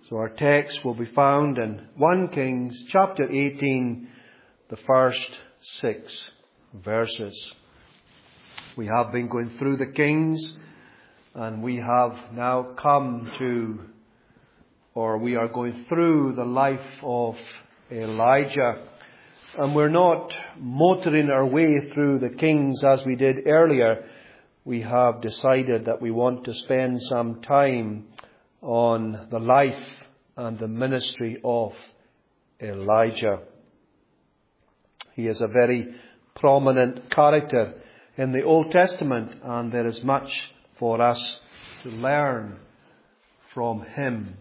So our text will be found in 1 Kings chapter 18, the first 6 verses. We have been going through the kings, and we have now come to, or we are going through the life of Elijah. And we're not motoring our way through the kings as we did earlier. We have decided that we want to spend some time on the life and the ministry of Elijah. He is a very prominent character in the Old Testament, and there is much for us to learn from him.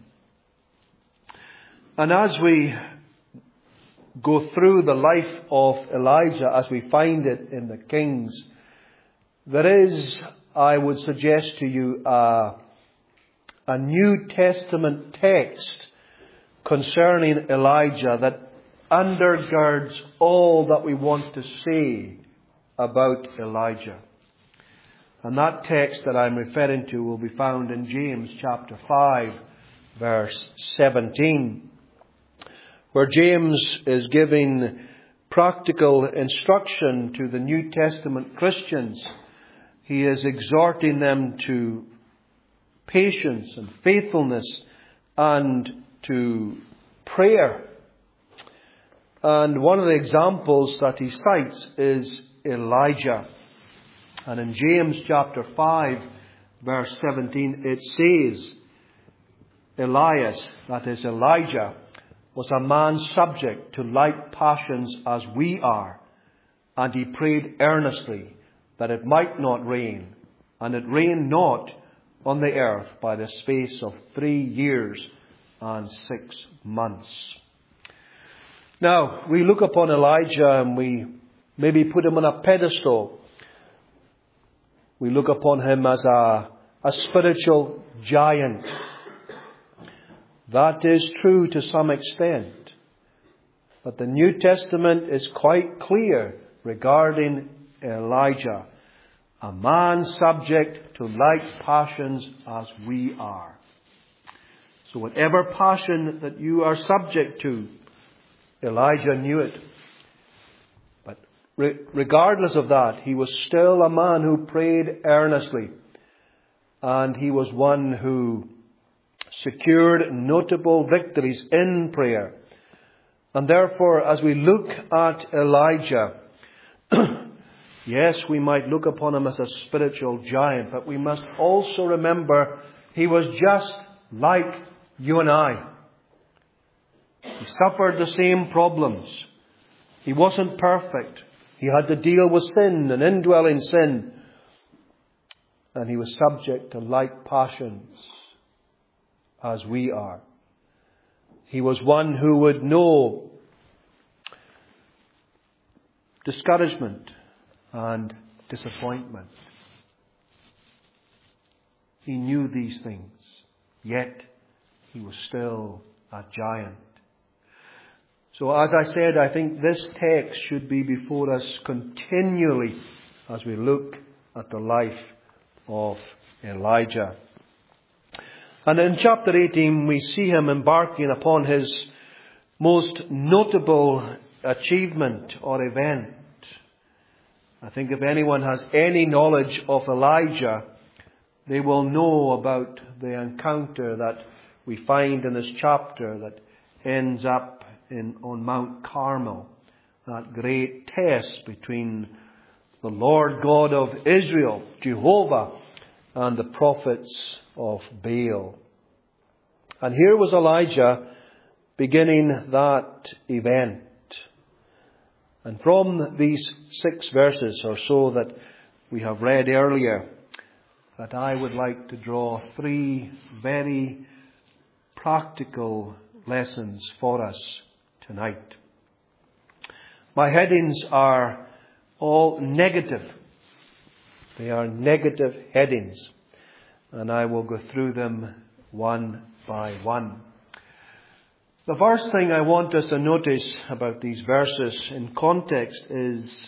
And as we go through the life of Elijah as we find it in the Kings, there is, I would suggest to you, a New Testament text concerning Elijah that undergirds all that we want to say about Elijah. And that text that I'm referring to will be found in James chapter 5, verse 17, where James is giving practical instruction to the New Testament Christians. He is exhorting them to patience and faithfulness and to prayer. And one of the examples that he cites is Elijah. And in James chapter 5, verse 17, it says, Elias, that is Elijah, was a man subject to like passions as we are, and he prayed earnestly that it might not rain, and it rained not on the earth by the space of 3 years and 6 months. Now, we look upon Elijah and we maybe put him on a pedestal. We look upon him as a spiritual giant. That is true to some extent. But the New Testament is quite clear regarding Elijah. A man subject to like passions as we are. So whatever passion that you are subject to, Elijah knew it. But regardless of that, he was still a man who prayed earnestly. And he was one who secured notable victories in prayer. And therefore, as we look at Elijah, yes, we might look upon him as a spiritual giant, but we must also remember he was just like you and I. He suffered the same problems. He wasn't perfect. He had to deal with sin and indwelling sin. And he was subject to like passions as we are. He was one who would know discouragement and disappointment. He knew these things, yet he was still a giant. So as I said, I think this text should be before us continually as we look at the life of Elijah. And in chapter 18 we see him embarking upon his most notable achievement or event. I think if anyone has any knowledge of Elijah, they will know about the encounter that we find in this chapter that ends up on Mount Carmel. That great test between the Lord God of Israel, Jehovah, and the prophets of Baal. And here was Elijah beginning that event. And from these 6 verses or so that we have read earlier, that I would like to draw 3 very practical lessons for us tonight. My headings are all negative. They are negative headings. And I will go through them one by one. The first thing I want us to notice about these verses in context is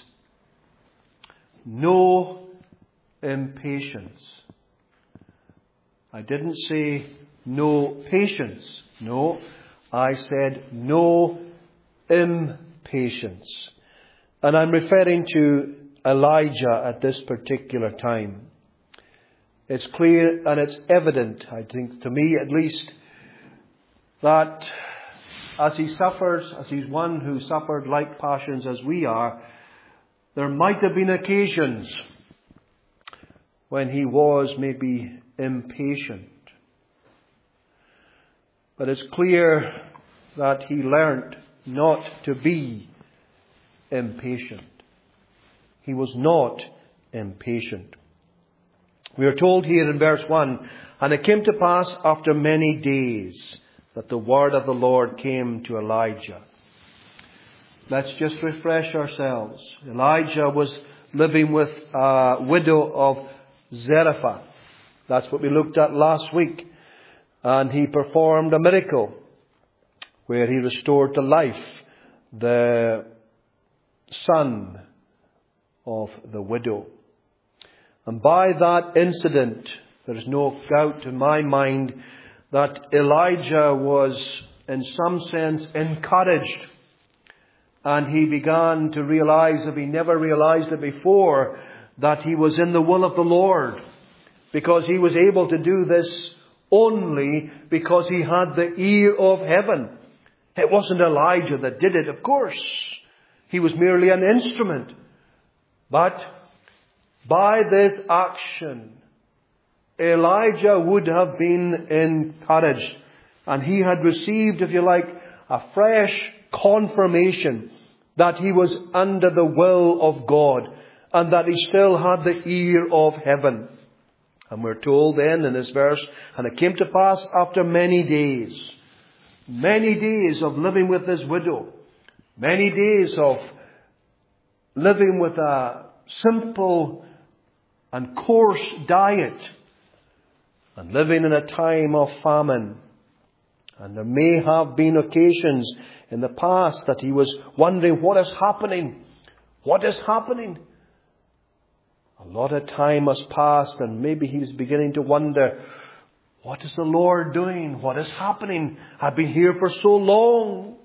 no impatience. I didn't say no patience. No, I said no impatience. And I'm referring to Elijah at this particular time. It's clear and it's evident, I think, to me at least, that as he suffers, as he's one who suffered like passions as we are, there might have been occasions when he was maybe impatient. But it's clear that he learnt not to be impatient. He was not impatient. We are told here in verse 1, and it came to pass after many days that the word of the Lord came to Elijah. Let's just refresh ourselves. Elijah was living with a widow of Zarephath. That's what we looked at last week. And he performed a miracle where he restored to life the son of the widow. And by that incident, there is no doubt in my mind that Elijah was in some sense encouraged. And he began to realize, if he never realized it before, that he was in the will of the Lord. Because he was able to do this only because he had the ear of heaven. It wasn't Elijah that did it, of course. He was merely an instrument. But by this action, Elijah would have been encouraged. And he had received, if you like, a fresh confirmation that he was under the will of God and that he still had the ear of heaven. And we're told then in this verse, and it came to pass after many days of living with this widow, many days of living with a simple and coarse diet, and living in a time of famine. And there may have been occasions in the past that he was wondering, what is happening? What is happening? A lot of time has passed, and maybe he was beginning to wonder, what is the Lord doing? What is happening? I've been here for so long.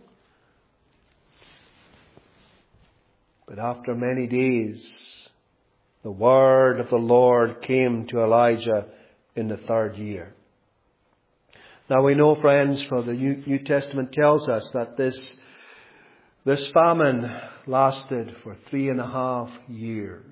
But after many days, the word of the Lord came to Elijah in the 3rd year. Now we know, friends, for the New Testament tells us that this famine lasted for 3.5 years.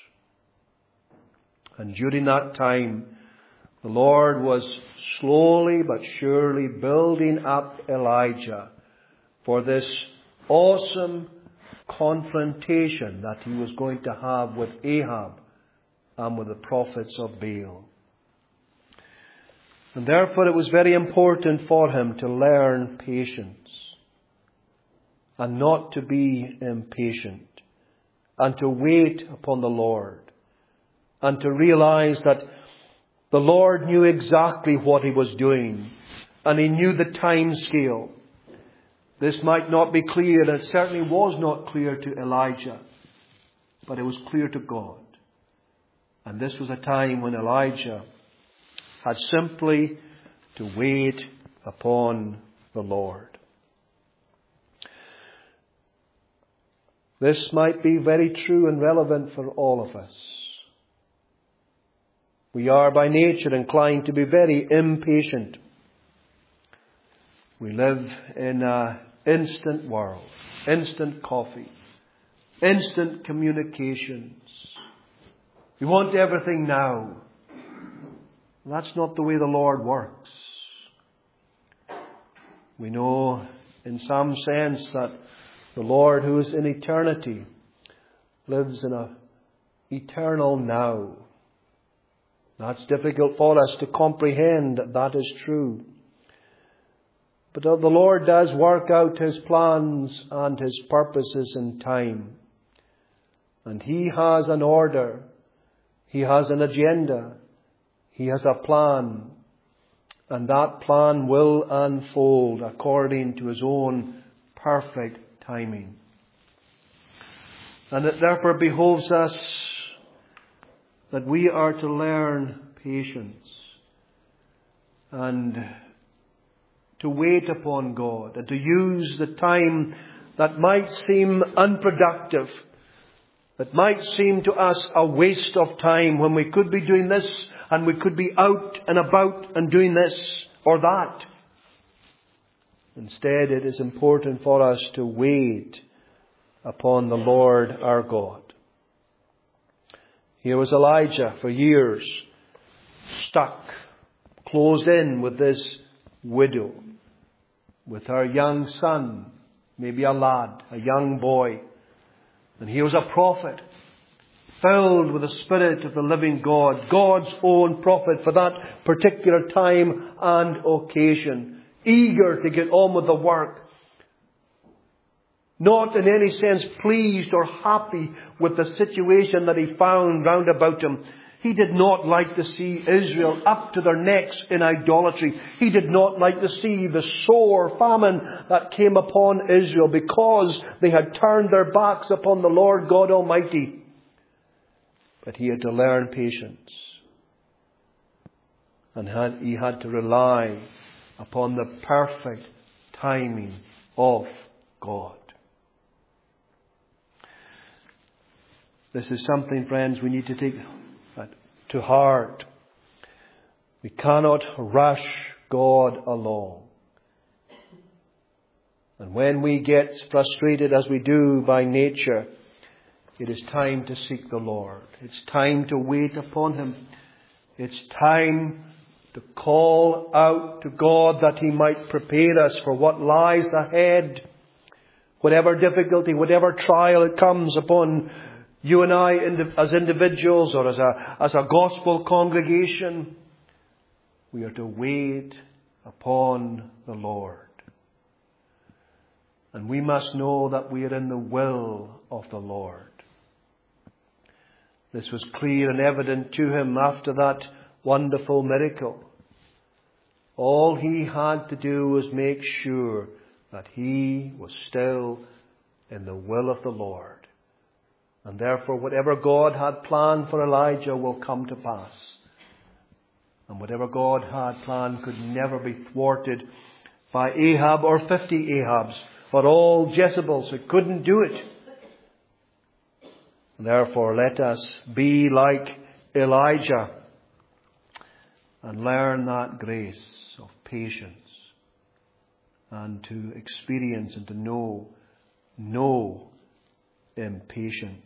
And during that time, the Lord was slowly but surely building up Elijah for this awesome confrontation that he was going to have with Ahab and with the prophets of Baal. And therefore it was very important for him to learn patience and not to be impatient and to wait upon the Lord and to realize that the Lord knew exactly what he was doing and he knew the time scale. This might not be clear, and it certainly was not clear to Elijah, but it was clear to God. And this was a time when Elijah had simply to wait upon the Lord. This might be very true and relevant for all of us. We are by nature inclined to be very impatient. We live in an instant world, instant coffee, instant communications. We want everything now. That's not the way the Lord works. We know in some sense that the Lord, who is in eternity, lives in an eternal now. That's difficult for us to comprehend that is true. But the Lord does work out His plans and His purposes in time. And He has an order. He has an agenda. He has a plan. And that plan will unfold according to His own perfect timing. And it therefore behoves us that we are to learn patience. And to wait upon God and to use the time that might seem unproductive, that might seem to us a waste of time when we could be doing this and we could be out and about and doing this or that. Instead, it is important for us to wait upon the Lord our God. Here was Elijah for years, stuck, closed in with this widow, with her young son, maybe a lad, a young boy. And he was a prophet, filled with the Spirit of the living God, God's own prophet for that particular time and occasion, eager to get on with the work, not in any sense pleased or happy with the situation that he found round about him. He did not like to see Israel up to their necks in idolatry. He did not like to see the sore famine that came upon Israel because they had turned their backs upon the Lord God Almighty. But he had to learn patience. And he had to rely upon the perfect timing of God. This is something, friends, we need to take to heart. We cannot rush God along. And when we get frustrated, as we do by nature, it is time to seek the Lord. It's time to wait upon Him. It's time to call out to God that He might prepare us for what lies ahead. Whatever difficulty, whatever trial it comes upon you and I as individuals or as a gospel congregation, we are to wait upon the Lord. And we must know that we are in the will of the Lord. This was clear and evident to him after that wonderful miracle. All he had to do was make sure that he was still in the will of the Lord. And therefore, whatever God had planned for Elijah will come to pass. And whatever God had planned could never be thwarted by Ahab or 50 Ahabs or all Jezebels. It couldn't do it. And therefore, let us be like Elijah and learn that grace of patience and to experience and to know impatience.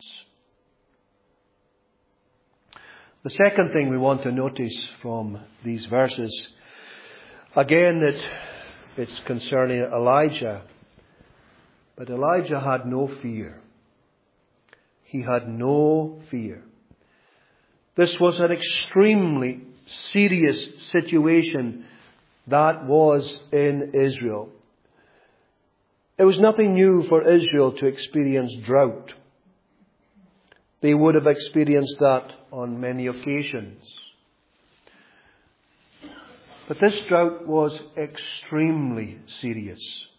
The second thing we want to notice from these verses, again, it's concerning Elijah. But Elijah had no fear. He had no fear. This was an extremely serious situation that was in Israel. It was nothing new for Israel to experience drought. They would have experienced that on many occasions. But this drought was extremely serious.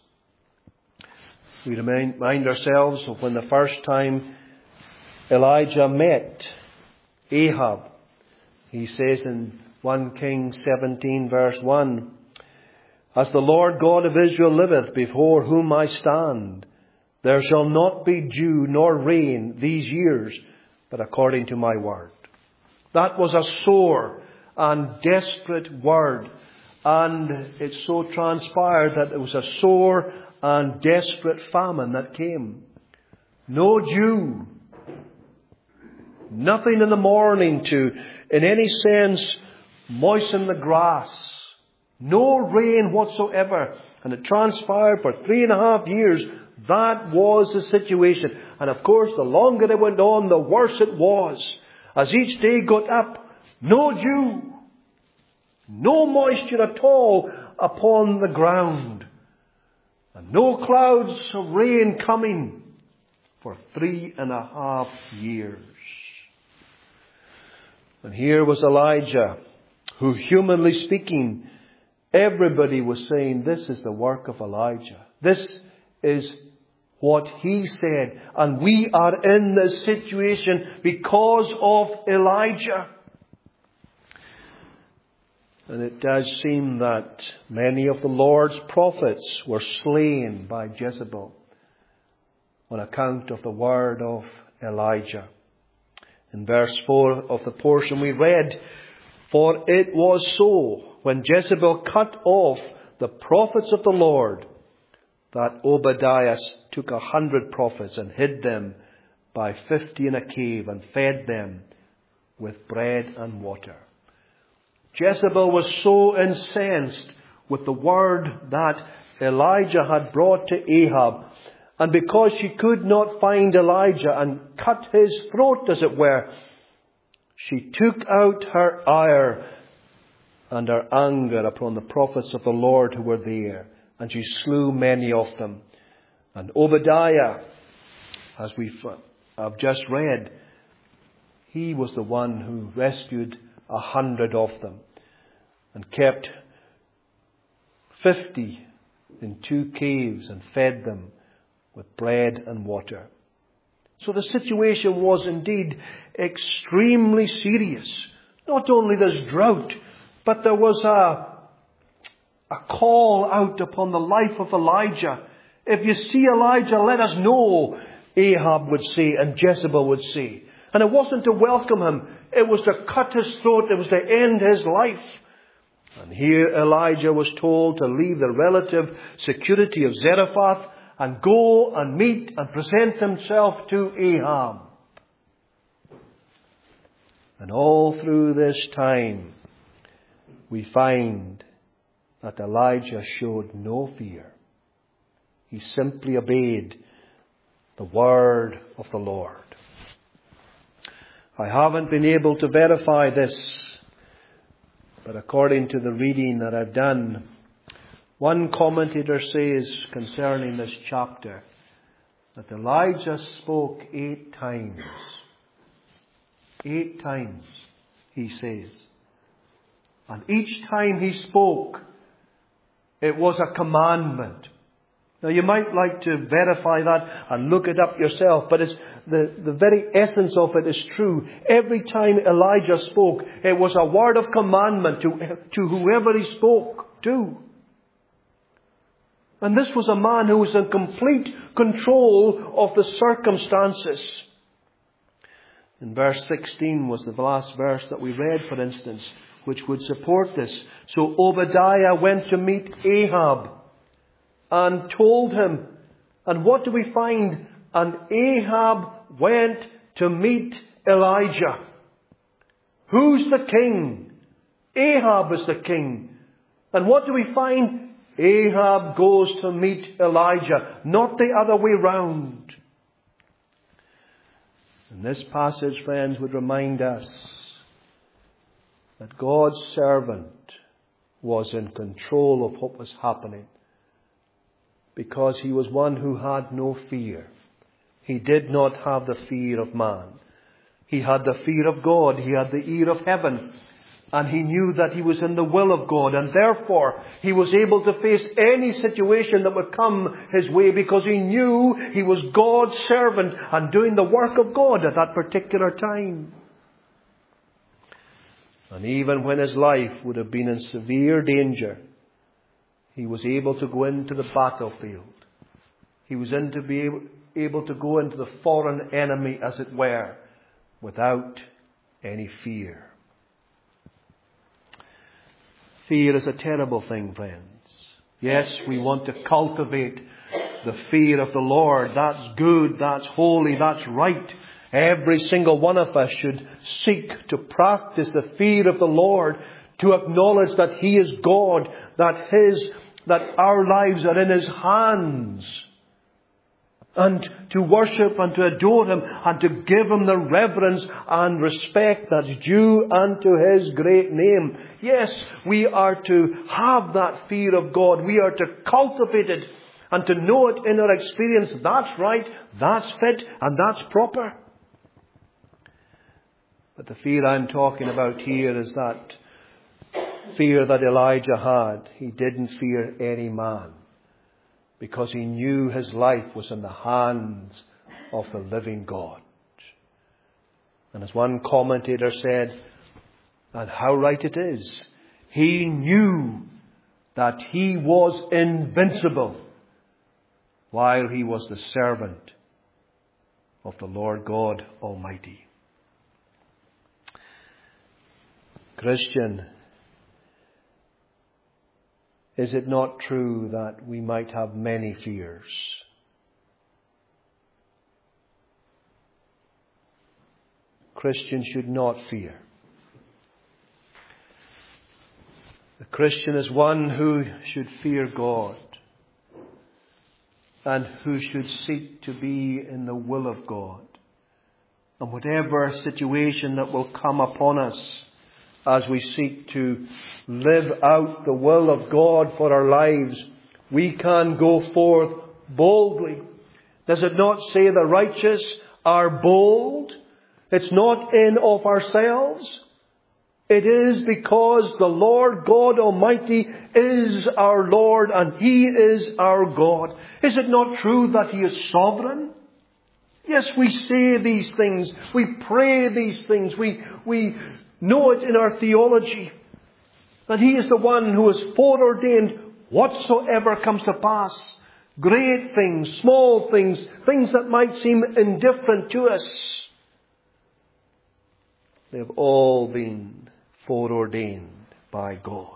We remind ourselves of when the first time Elijah met Ahab. He says in 1 Kings 17 verse 1, "As the Lord God of Israel liveth, before whom I stand, there shall not be dew nor rain these years, but according to my word." That was a sore and desperate word. And it so transpired that it was a sore and desperate famine that came. No dew. Nothing in the morning to, in any sense, moisten the grass. No rain whatsoever. And it transpired for 3.5 years. That was the situation. And of course, the longer it went on, the worse it was. As each day got up, no dew. No moisture at all upon the ground. And no clouds of rain coming for 3.5 years. And here was Elijah, who, humanly speaking, everybody was saying, this is the work of Elijah. This is what he said. And we are in this situation because of Elijah. And it does seem that many of the Lord's prophets were slain by Jezebel on account of the word of Elijah. In verse 4 of the portion we read, "For it was so, when Jezebel cut off the prophets of the Lord, that Obadiah took 100 prophets and hid them by 50 in a cave and fed them with bread and water." Jezebel was so incensed with the word that Elijah had brought to Ahab, and because she could not find Elijah and cut his throat, as it were, she took out her ire and her anger upon the prophets of the Lord who were there, and she slew many of them. And Obadiah, as we have just read, he was the one who rescued 100 of them and kept 50 in 2 caves and fed them with bread and water. So the situation was indeed extremely serious. Not only this drought, but there was a call out upon the life of Elijah. "If you see Elijah, let us know," Ahab would say and Jezebel would say. And it wasn't to welcome him. It was to cut his throat. It was to end his life. And here Elijah was told to leave the relative security of Zarephath and go and meet and present himself to Ahab. And all through this time, we find that Elijah showed no fear. He simply obeyed the word of the Lord. I haven't been able to verify this, but according to the reading that I've done, one commentator says concerning this chapter that Elijah spoke 8 times. 8 times, he says. And each time he spoke, it was a commandment. Now you might like to verify that and look it up yourself, but it's the very essence of it is true. Every time Elijah spoke, it was a word of commandment to whoever he spoke to. And this was a man who was in complete control of the circumstances. In verse 16 was the last verse that we read, for instance, which would support this. "So Obadiah went to meet Ahab and told him." And what do we find? "And Ahab went to meet Elijah." Who's the king? Ahab is the king. And what do we find? Ahab goes to meet Elijah, not the other way round. And this passage, friends, would remind us that God's servant was in control of what was happening, because he was one who had no fear. He did not have the fear of man. He had the fear of God. He had the ear of heaven. And he knew that he was in the will of God. And therefore, he was able to face any situation that would come his way, because he knew he was God's servant and doing the work of God at that particular time. And even when his life would have been in severe danger, he was able to go into the battlefield. He was able to go into the foreign enemy, as it were, without any fear. Fear is a terrible thing, friends. Yes, we want to cultivate the fear of the Lord. That's good, that's holy, that's right. Every single one of us should seek to practice the fear of the Lord, to acknowledge that He is God, that our lives are in His hands, and to worship and to adore Him and to give Him the reverence and respect that's due unto His great name. Yes, we are to have that fear of God. We are to cultivate it and to know it in our experience. That's right, that's fit, and that's proper. But the fear I'm talking about here is that fear that Elijah had. He didn't fear any man, because he knew his life was in the hands of the living God. And as one commentator said, and how right it is, He knew that he was invincible while he was the servant of the Lord God Almighty. Christian, is it not true that we might have many fears? Christian should not fear. The Christian is one who should fear God and who should seek to be in the will of God. And whatever situation that will come upon us as we seek to live out the will of God for our lives, we can go forth boldly. Does it not say the righteous are bold? It's not in of ourselves. It is because the Lord God Almighty is our Lord and He is our God. Is it not true that He is sovereign? Yes, we say these things. We pray these things. We know it in our theology. That He is the one who has foreordained whatsoever comes to pass. Great things, small things, things that might seem indifferent to us. They have all been foreordained by God.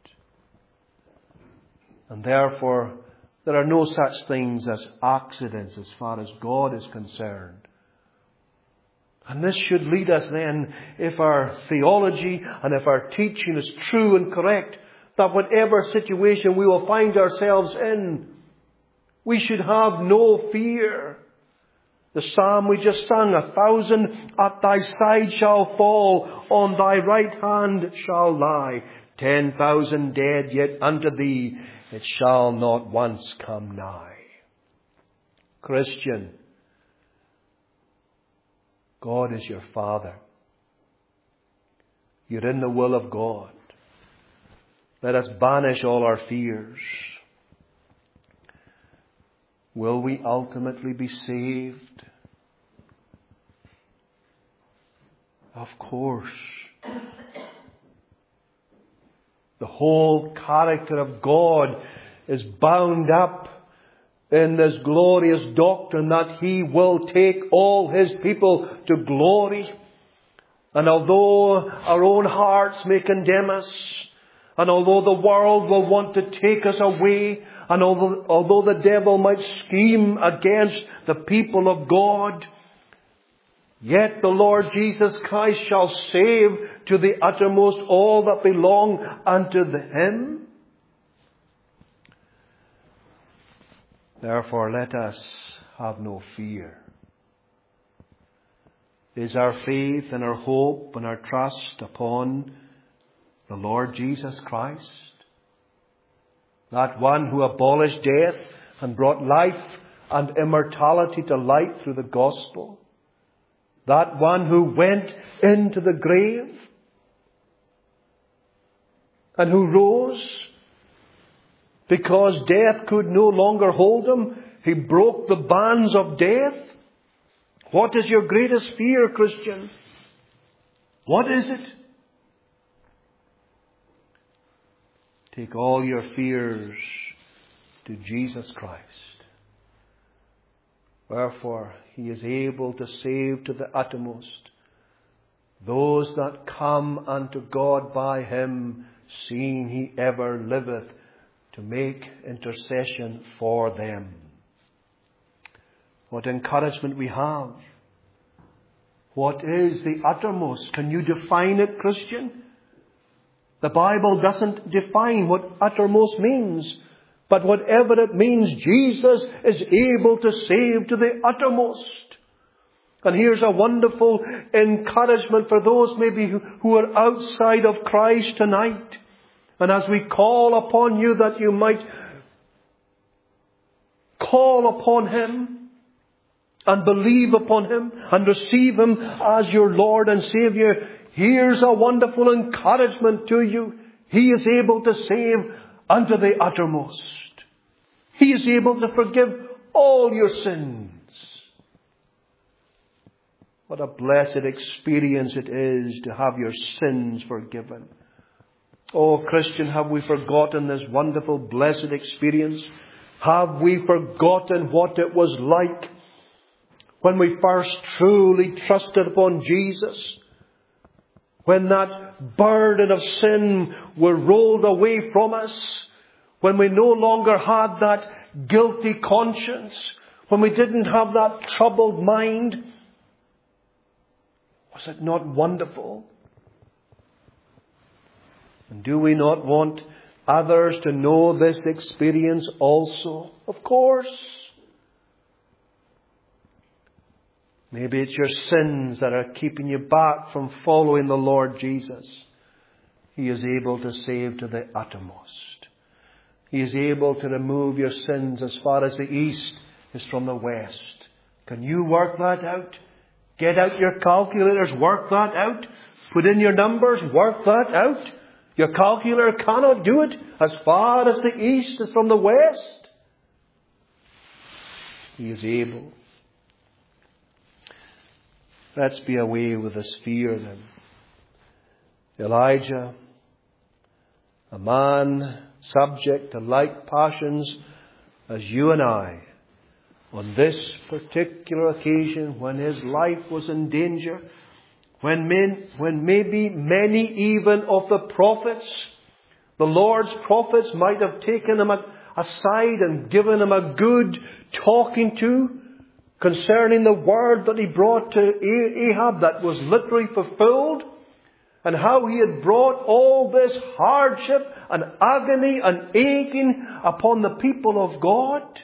And therefore, there are no such things as accidents as far as God is concerned. And this should lead us then, if our theology and if our teaching is true and correct, that whatever situation we will find ourselves in, we should have no fear. The psalm we just sung, 1,000 at thy side shall fall, on thy right hand shall lie. 10,000 dead, yet unto thee it shall not once come nigh. Christian, God is your Father. You're in the will of God. Let us banish all our fears. Will we ultimately be saved? Of course. The whole character of God is bound up in this glorious doctrine that He will take all His people to glory. And although our own hearts may condemn us, and although the world will want to take us away, and although the devil might scheme against the people of God, yet the Lord Jesus Christ shall save to the uttermost all that belong unto Him. Therefore, let us have no fear. Is our faith and our hope and our trust upon the Lord Jesus Christ? That one who abolished death and brought life and immortality to light through the gospel? That one who went into the grave and who rose because death could no longer hold Him? He broke the bands of death. What is your greatest fear, Christian? What is it? Take all your fears to Jesus Christ. Wherefore He is able to save to the uttermost those that come unto God by Him, seeing He ever liveth to make intercession for them. What encouragement we have. What is the uttermost? Can you define it, Christian? The Bible doesn't define what uttermost means. But whatever it means, Jesus is able to save to the uttermost. And here's a wonderful encouragement for those maybe who are outside of Christ tonight. And as we call upon you that you might call upon Him and believe upon Him and receive Him as your Lord and Saviour, here's a wonderful encouragement to you. He is able to save unto the uttermost. He is able to forgive all your sins. What a blessed experience it is to have your sins forgiven. Oh, Christian, have we forgotten this wonderful, blessed experience? Have we forgotten what it was like when we first truly trusted upon Jesus? When that burden of sin were rolled away from us? When we no longer had that guilty conscience? When we didn't have that troubled mind? Was it not wonderful? And do we not want others to know this experience also? Of course. Maybe it's your sins that are keeping you back from following the Lord Jesus. He is able to save to the uttermost. He is able to remove your sins as far as the east is from the west. Can you work that out? Get out your calculators, work that out. Put in your numbers, work that out. Your calculator cannot do it. As far as the east is from the west, He is able. Let's be away with this fear then. Elijah, a man subject to like passions as you and I, on this particular occasion when his life was in danger, when maybe many even of the prophets, the Lord's prophets, might have taken him aside and given him a good talking to concerning the word that he brought to Ahab that was literally fulfilled, and how he had brought all this hardship and agony and aching upon the people of God.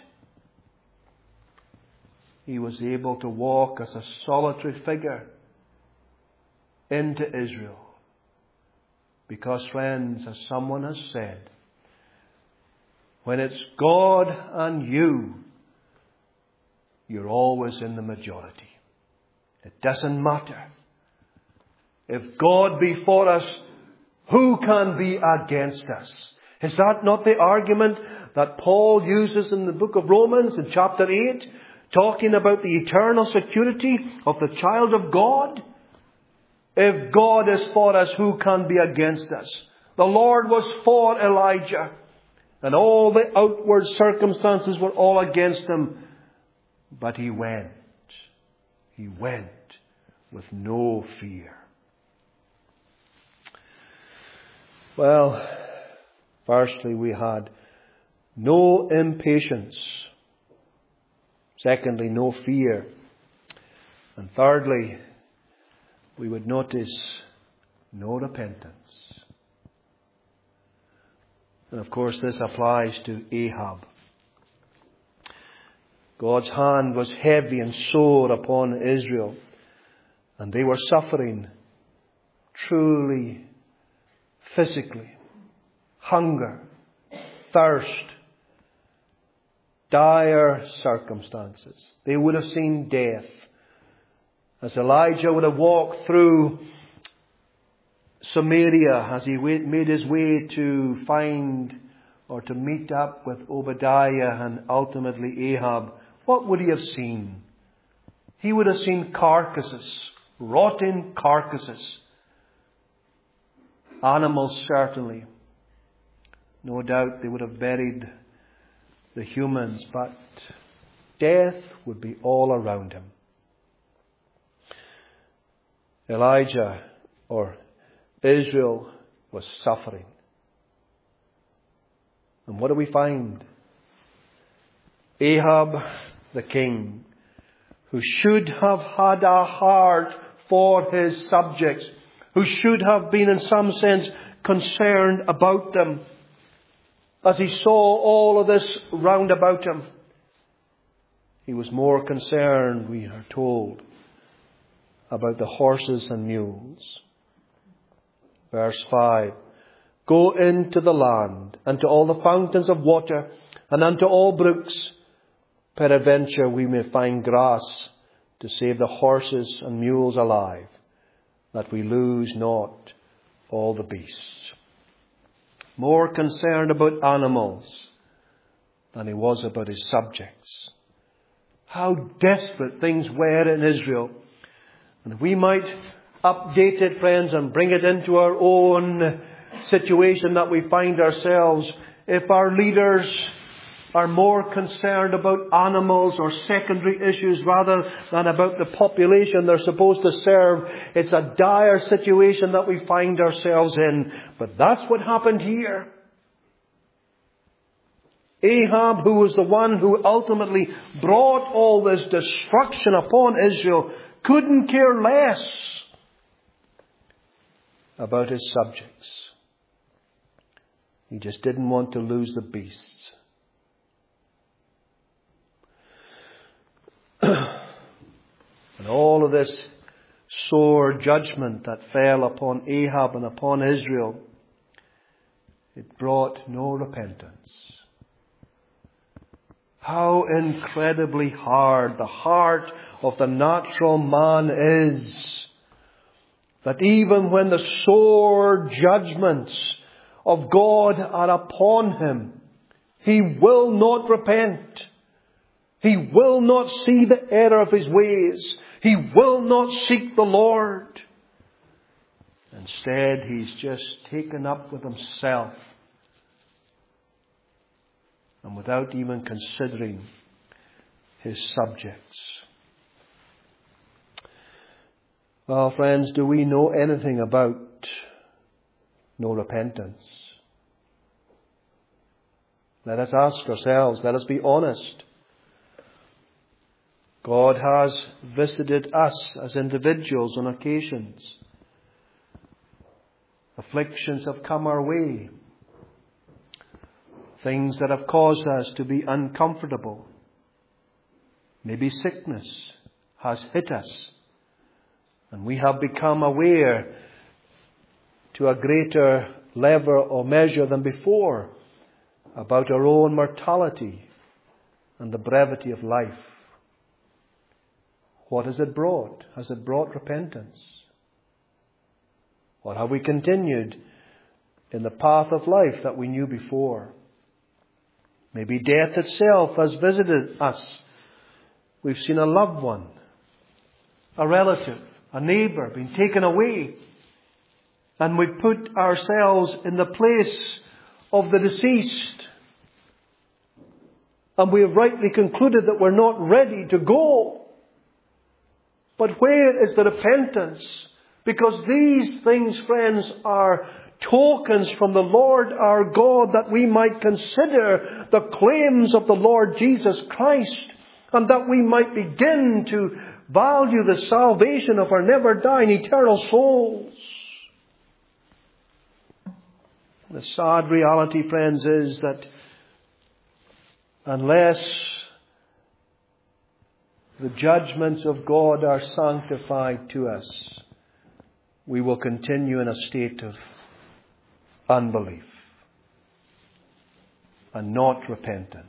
He was able to walk as a solitary figure into Israel. Because, friends, as someone has said, when it's God and you, you're always in the majority. It doesn't matter. If God be for us, who can be against us? Is that not the argument that Paul uses in the book of Romans in chapter 8, talking about the eternal security of the child of God? If God is for us, who can be against us? The Lord was for Elijah, and all the outward circumstances were all against him. But he went. He went with no fear. Well, firstly, we had no impatience. Secondly, no fear. And thirdly, we would notice no repentance. And of course, this applies to Ahab. God's hand was heavy and sore upon Israel, and they were suffering truly physically. Hunger, thirst, dire circumstances. They would have seen death. As Elijah would have walked through Samaria as he made his way to find or to meet up with Obadiah and ultimately Ahab, what would he have seen? He would have seen carcasses, rotting carcasses. Animals, certainly. No doubt they would have buried the humans, but death would be all around him. Elijah, or Israel, was suffering. And what do we find? Ahab, the king, who should have had a heart for his subjects, who should have been in some sense concerned about them, as he saw all of this round about him, he was more concerned, we are told, about the horses and mules. Verse 5, go into the land, and to all the fountains of water, and unto all brooks. Peradventure we may find grass to save the horses and mules alive, that we lose not all the beasts. More concerned about animals than he was about his subjects. How desperate things were in Israel. And if we might update it, friends, and bring it into our own situation that we find ourselves if our leaders are more concerned about animals or secondary issues rather than about the population they're supposed to serve. It's a dire situation that we find ourselves in. But that's what happened here. Ahab, who was the one who ultimately brought all this destruction upon Israel, couldn't care less about his subjects. He just didn't want to lose the beasts. And all of this sore judgment that fell upon Ahab and upon Israel, it brought no repentance. How incredibly hard the heart of the natural man is, that even when the sore judgments of God are upon him, he will not repent. He will not see the error of his ways. He will not seek the Lord. Instead, he's just taken up with himself, and without even considering his subjects. Well, friends, do we know anything about no repentance? Let us ask ourselves, let us be honest. God has visited us as individuals on occasions. Afflictions have come our way. Things that have caused us to be uncomfortable. Maybe sickness has hit us, and we have become aware to a greater level or measure than before about our own mortality and the brevity of life. What has it brought? Has it brought repentance? Or have we continued in the path of life that we knew before? Maybe death itself has visited us. We've seen a loved one, a relative, a neighbour being taken away. And we put ourselves in the place of the deceased. And we have rightly concluded that we're not ready to go. But where is the repentance? Because these things, friends, are tokens from the Lord our God, that we might consider the claims of the Lord Jesus Christ, and that we might begin to value the salvation of our never dying eternal souls. The sad reality, friends, is that unless the judgments of God are sanctified to us, we will continue in a state of unbelief and not repentant.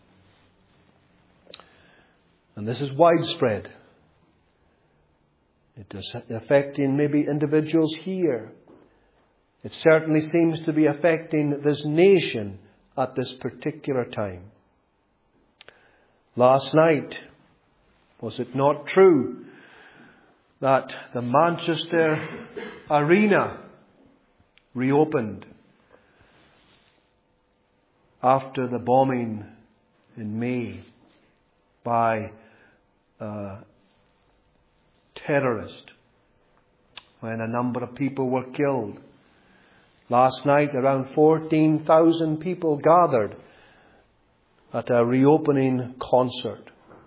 And this is widespread. It is affecting maybe individuals here. It certainly seems to be affecting this nation at this particular time. Last night, was it not true that the Manchester Arena reopened after the bombing in May by a terrorist, when a number of people were killed? Last night, around 14,000 people gathered at a reopening concert.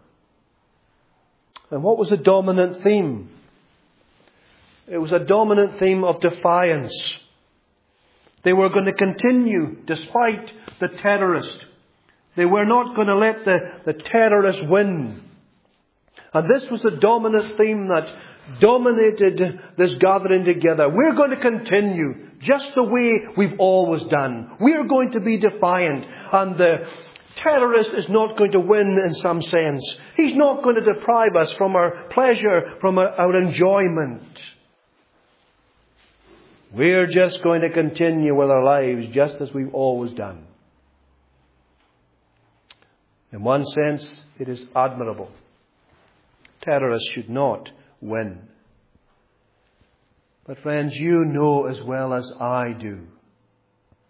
And what was the dominant theme? It was a dominant theme of defiance. They were going to continue despite the terrorist. They were not going to let the terrorist win. And this was the dominant theme that dominated this gathering together. We're going to continue just the way we've always done. We're going to be defiant. And the terrorist is not going to win in some sense. He's not going to deprive us from our pleasure, from our enjoyment. We're just going to continue with our lives just as we've always done. In one sense, it is admirable. Terrorists should not win. But friends, you know as well as I do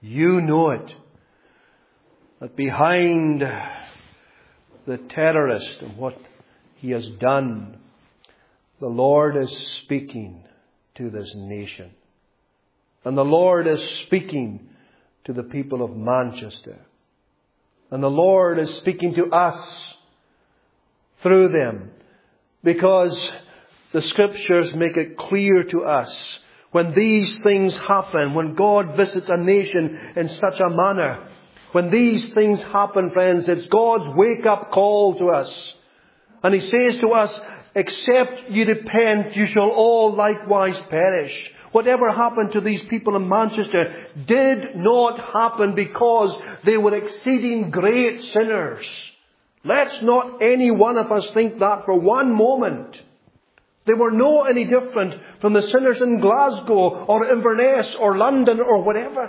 You know it. That behind the terrorist and what he has done, the Lord is speaking to this nation. And the Lord is speaking to the people of Manchester. And the Lord is speaking to us through them. Because the Scriptures make it clear to us, when these things happen, when God visits a nation in such a manner, when these things happen, friends, it's God's wake-up call to us. And He says to us, except you repent, you shall all likewise perish. Whatever happened to these people in Manchester did not happen because they were exceeding great sinners. Let's not any one of us think that for one moment. They were not any different from the sinners in Glasgow or Inverness or London or whatever.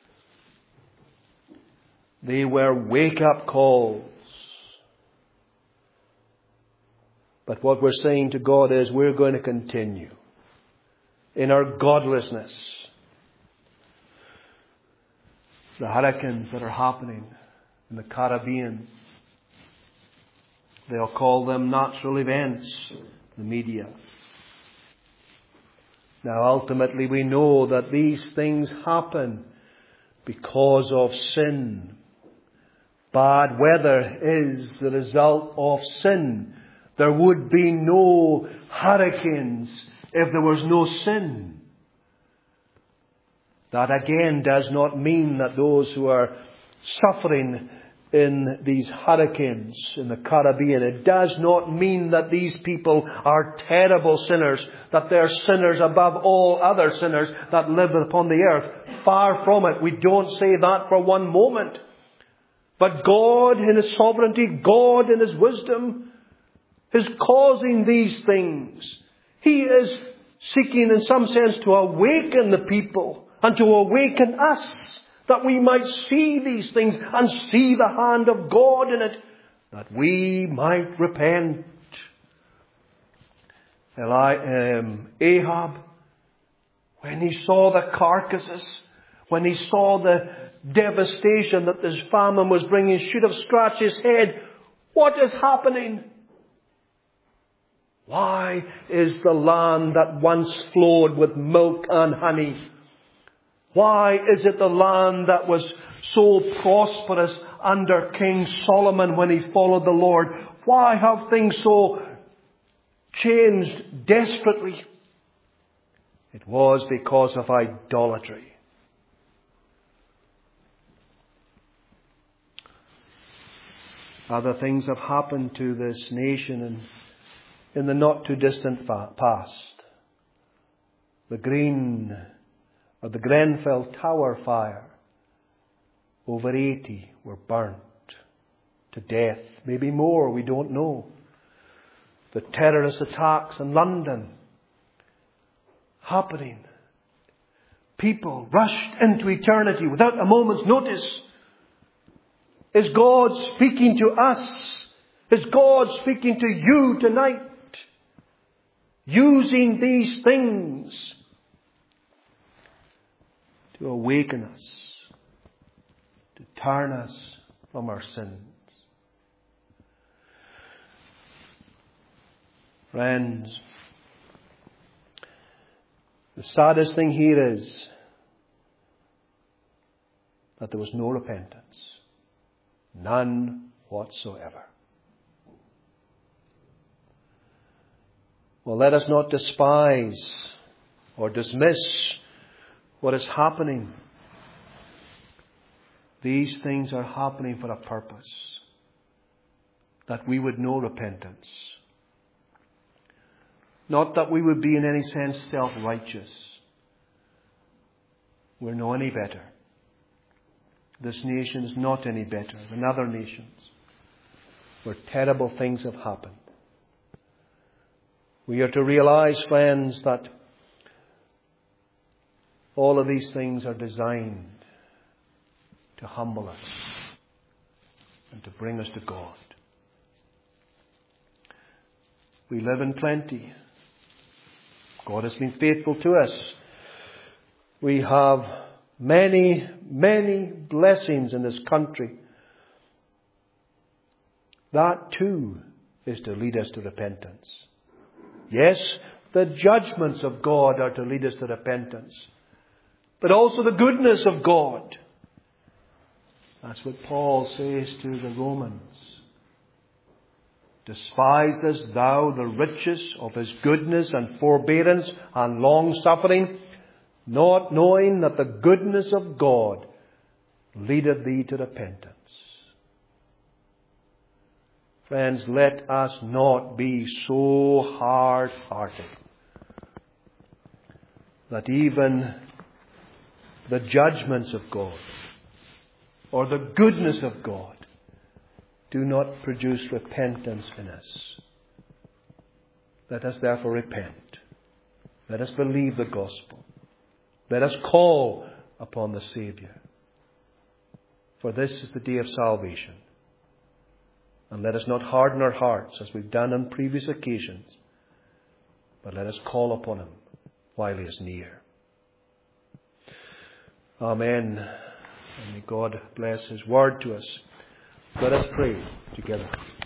They were wake-up calls. But what we're saying to God is we're going to continue in our godlessness. The hurricanes that are happening in the Caribbean, they'll call them natural events, the media. Now ultimately we know that these things happen because of sin. Bad weather is the result of sin. There would be no hurricanes if there was no sin. That again does not mean that those who are suffering in these hurricanes in the Caribbean, it does not mean that these people are terrible sinners, that they're sinners above all other sinners that live upon the earth. Far from it. We don't say that for one moment. But God in His sovereignty, God in His wisdom, is causing these things. He is seeking in some sense to awaken the people and to awaken us, that we might see these things and see the hand of God in it, that we might repent. Ahab, when he saw the carcasses, when he saw the devastation that this famine was bringing, should have scratched his head. What is happening? Why is the land that once flowed with milk and honey? Why is it the land that was so prosperous under King Solomon when he followed the Lord? Why have things so changed desperately? It was because of idolatry. Other things have happened to this nation in the not too distant past. The Grenfell Tower fire. Over 80 were burnt to death. Maybe more, we don't know. The terrorist attacks in London happening. People rushed into eternity without a moment's notice. Is God speaking to us? Is God speaking to you tonight? Using these things to awaken us, to turn us from our sins. Friends, the saddest thing here is that there was no repentance. None whatsoever. Well, let us not despise or dismiss what is happening. These things are happening for a purpose. That we would know repentance. Not that we would be in any sense self-righteous. We're no any better. This nation is not any better than other nations where terrible things have happened. We are to realize, friends, that all of these things are designed to humble us and to bring us to God. We live in plenty. God has been faithful to us. We have many, many blessings in this country. That too is to lead us to repentance. Yes, the judgments of God are to lead us to repentance, but also the goodness of God. That's what Paul says to the Romans. Despisest thou the riches of His goodness and forbearance and long-suffering, not knowing that the goodness of God leadeth thee to repentance? Friends, let us not be so hard-hearted that even the judgments of God or the goodness of God do not produce repentance in us. Let us therefore repent. Let us believe the gospel. Let us call upon the Saviour. For this is the day of salvation. And let us not harden our hearts as we've done on previous occasions, but let us call upon Him while He is near. Amen. And may God bless His word to us. Let us pray together.